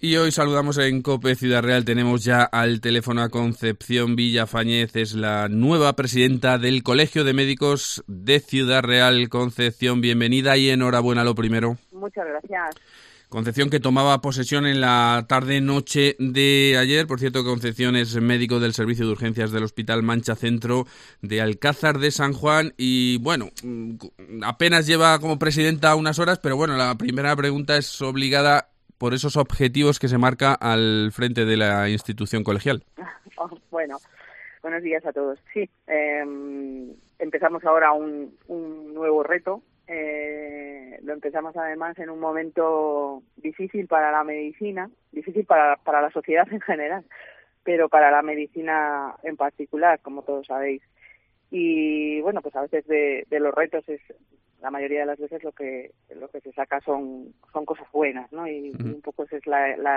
Y hoy saludamos en COPE Ciudad Real. Tenemos ya al teléfono a Concepción Villafañez, es la nueva presidenta del Colegio de Médicos de Ciudad Real. Concepción, bienvenida y enhorabuena lo primero. Muchas gracias. Concepción, que tomaba posesión en la tarde-noche de ayer. Por cierto, Concepción es médico del Servicio de Urgencias del Hospital Mancha Centro de Alcázar de San Juan y, bueno, apenas lleva como presidenta unas horas, pero bueno, la primera pregunta es obligada por esos objetivos que se marca al frente de la institución colegial. Bueno, buenos días a todos. Sí, empezamos ahora un nuevo reto. Lo empezamos además en un momento difícil para la medicina, difícil para la sociedad en general, pero para la medicina en particular, como todos sabéis. Y bueno, pues a veces de los retos la mayoría de las veces lo que se saca son cosas buenas, ¿no? Y un poco ese es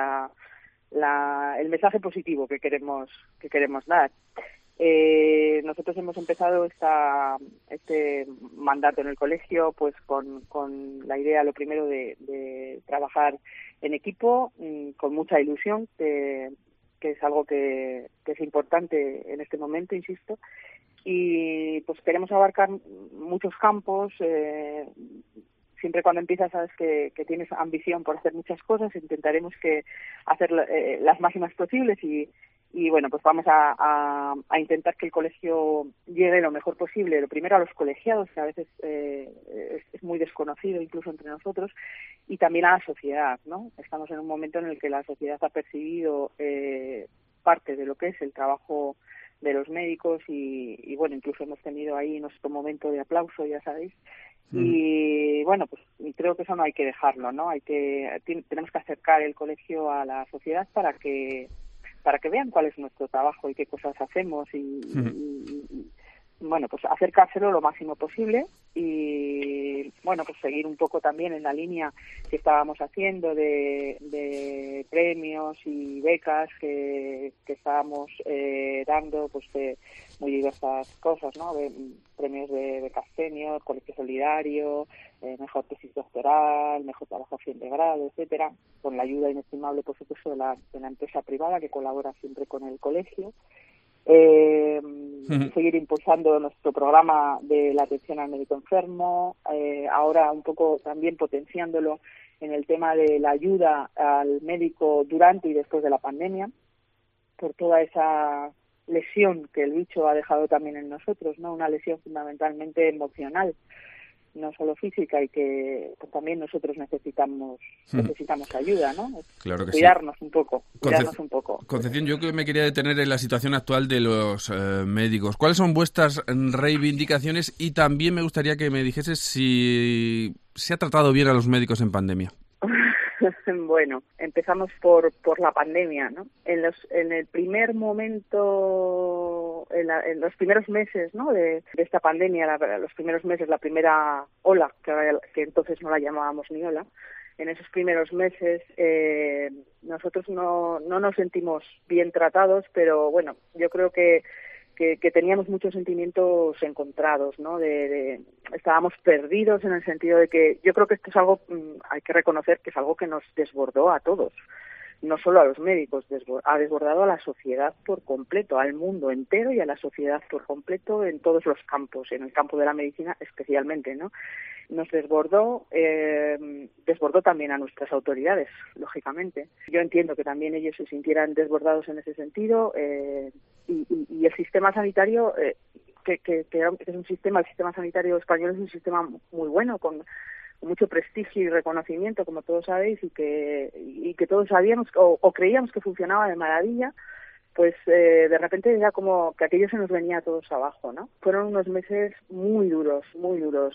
el mensaje positivo que queremos dar. Nosotros hemos empezado este mandato en el colegio pues con la idea, lo primero, de trabajar en equipo, con mucha ilusión, que es algo que es importante en este momento, insisto, y pues queremos abarcar muchos campos. Siempre cuando empiezas sabes que tienes ambición por hacer muchas cosas. Intentaremos hacer las máximas posibles y bueno, pues vamos a intentar que el colegio llegue lo mejor posible, lo primero a los colegiados, que a veces es muy desconocido incluso entre nosotros, y también a la sociedad, ¿no? Estamos en un momento en el que la sociedad ha percibido parte de lo que es el trabajo de los médicos y bueno, incluso hemos tenido ahí nuestro momento de aplauso, ya sabéis. Y bueno, pues creo que eso no hay que dejarlo, ¿no? Tenemos que acercar el colegio a la sociedad para que vean cuál es nuestro trabajo y qué cosas hacemos y bueno, pues acercárselo lo máximo posible y bueno, pues seguir un poco también en la línea que estábamos haciendo de premios y becas que estábamos dando, pues de muy diversas cosas, ¿no? De premios de becas senior, colegio solidario, mejor tesis doctoral, mejor trabajo a fin de grado, etcétera, con la ayuda inestimable, por supuesto, de la empresa privada que colabora siempre con el colegio. Seguir impulsando nuestro programa de la atención al médico enfermo, ahora un poco también potenciándolo en el tema de la ayuda al médico durante y después de la pandemia, por toda esa lesión que el bicho ha dejado también en nosotros, ¿no? Una lesión fundamentalmente emocional, no solo física, y que pues, también nosotros necesitamos ayuda, ¿no? Claro que cuidarnos sí. un poco. Concepción, yo que me quería detener en la situación actual de los médicos. ¿Cuáles son vuestras reivindicaciones? Y también me gustaría que me dijeses si se ha tratado bien a los médicos en pandemia. Bueno, empezamos por la pandemia, ¿no? En el primer momento, en los primeros meses, ¿no? de esta pandemia, los primeros meses, la primera ola, que entonces no la llamábamos ni ola, en esos primeros meses nosotros no nos sentimos bien tratados, pero bueno, yo creo que teníamos muchos sentimientos encontrados, ¿no? Estábamos perdidos en el sentido de que yo creo que esto es algo, hay que reconocer que es algo que nos desbordó a todos, no solo a los médicos, ha desbordado a la sociedad por completo, al mundo entero y a la sociedad por completo en todos los campos, en el campo de la medicina especialmente, ¿no? Nos desbordó también a nuestras autoridades, lógicamente. Yo entiendo que también ellos se sintieran desbordados en ese sentido y el sistema sanitario, que es un sistema, el sistema sanitario español es un sistema muy bueno, con mucho prestigio y reconocimiento, como todos sabéis, y que todos sabíamos o creíamos que funcionaba de maravilla. Pues de repente era como que aquello se nos venía a todos abajo, ¿no? Fueron unos meses muy duros, muy duros.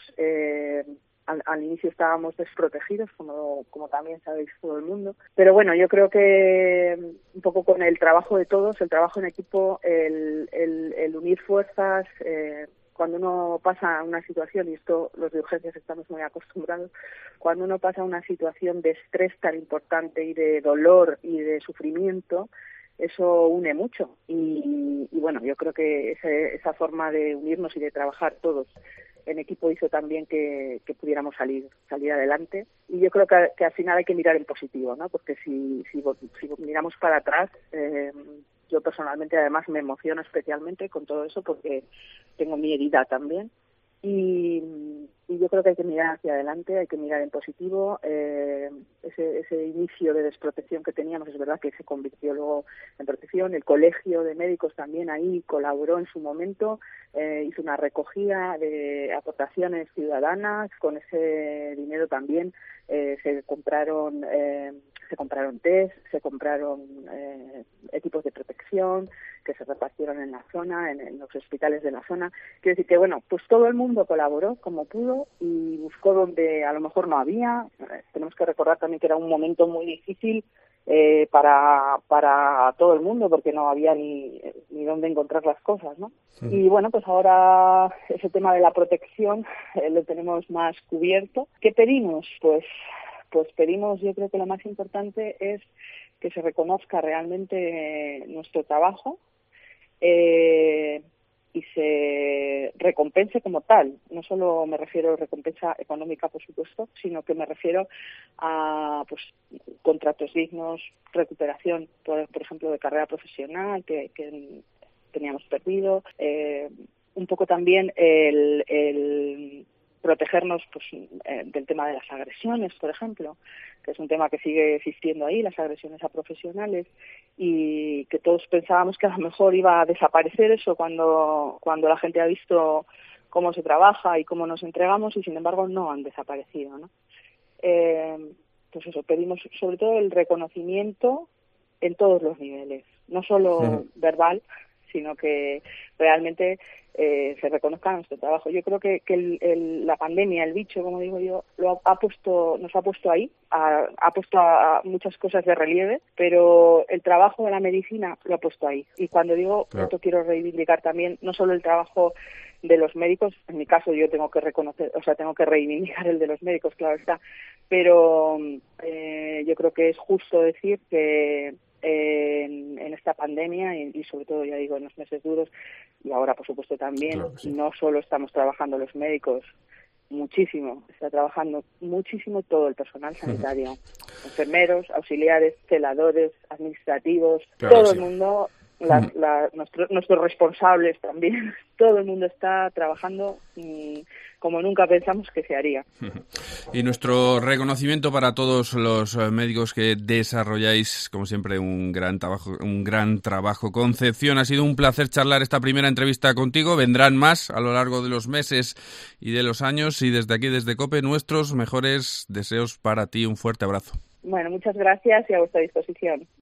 Al inicio estábamos desprotegidos, como también sabéis todo el mundo. Pero bueno, yo creo que un poco con el trabajo de todos, el trabajo en equipo, el unir fuerzas, cuando uno pasa una situación, y esto los de urgencias estamos muy acostumbrados, cuando uno pasa una situación de estrés tan importante y de dolor y de sufrimiento, eso une mucho y bueno, yo creo que esa forma de unirnos y de trabajar todos en equipo hizo también que pudiéramos salir adelante. Y yo creo que al final hay que mirar en positivo, ¿no? Porque si miramos para atrás, yo personalmente además me emociono especialmente con todo eso porque tengo mi herida también. Y yo creo que hay que mirar hacia adelante, hay que mirar en positivo. Ese inicio de desprotección que teníamos, es verdad que se convirtió luego en protección. El colegio de médicos también ahí colaboró en su momento, hizo una recogida de aportaciones ciudadanas. Con ese dinero también se compraron test, se compraron equipos de protección que se repartieron en la zona, en los hospitales de la zona. Quiero decir que, bueno, pues todo el mundo colaboró como pudo y buscó donde a lo mejor no había. Tenemos que recordar también que era un momento muy difícil para todo el mundo, porque no había ni dónde encontrar las cosas, ¿no? Sí. Y bueno, pues ahora ese tema de la protección lo tenemos más cubierto. ¿Qué pedimos? Pues pedimos, yo creo que lo más importante es que se reconozca realmente nuestro trabajo y se recompense como tal. No solo me refiero a recompensa económica, por supuesto, sino que me refiero a contratos dignos, recuperación, por ejemplo, de carrera profesional que teníamos perdido, un poco también el protegernos del tema de las agresiones, por ejemplo, que es un tema que sigue existiendo ahí, las agresiones a profesionales, y que todos pensábamos que a lo mejor iba a desaparecer eso cuando la gente ha visto cómo se trabaja y cómo nos entregamos, y sin embargo no han desaparecido, ¿no? Pues eso, pedimos sobre todo el reconocimiento en todos los niveles, no solo verbal, sino que realmente se reconozca nuestro trabajo. Yo creo que la pandemia, el bicho, como digo yo, nos ha puesto ahí, ha puesto a muchas cosas de relieve, pero el trabajo de la medicina lo ha puesto ahí. Y cuando digo esto, quiero reivindicar también no solo el trabajo de los médicos, en mi caso yo tengo que tengo que reivindicar el de los médicos, claro está, pero yo creo que es justo decir que en esta pandemia y sobre todo, ya digo, en los meses duros, y ahora por supuesto también, claro, sí. No solo estamos trabajando los médicos, muchísimo, está trabajando muchísimo todo el personal sanitario, enfermeros, auxiliares, celadores, administrativos, claro, todo sí. El mundo, nuestros responsables también, todo el mundo está trabajando como nunca pensamos que se haría. Y nuestro reconocimiento para todos los médicos que desarrolláis, como siempre, un gran trabajo. Concepción, ha sido un placer charlar esta primera entrevista contigo. Vendrán más a lo largo de los meses y de los años, y desde aquí, desde COPE, nuestros mejores deseos para ti. Un fuerte abrazo. Bueno, muchas gracias y a vuestra disposición.